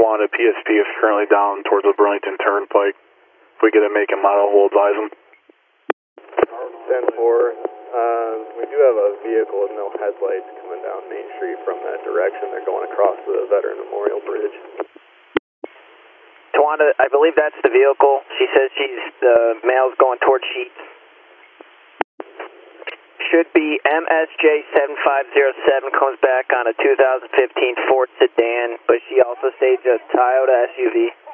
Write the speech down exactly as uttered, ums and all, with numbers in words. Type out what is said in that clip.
one, a P S P is currently down towards the Burlington Turnpike. If we get a make and model, we'll advise them. ten four, uh, we do have a vehicle with no headlights coming down Main Street from that direction. They're going across the Veteran Memorial Bridge. Tawanda, I believe that's the vehicle. She says she's, the male's going towards Sheets. Should be M S J seven five zero seven, comes back on a two thousand fifteen Ford sedan, but she also staged a Toyota S U V.